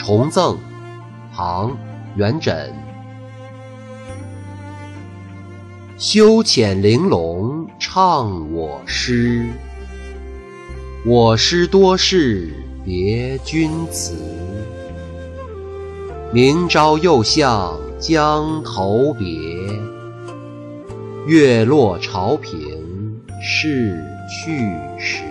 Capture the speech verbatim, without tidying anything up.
重赠，唐·元稹。休遣玲珑唱我诗，我诗多是别君词。明朝又向江头别，月落潮平是去时。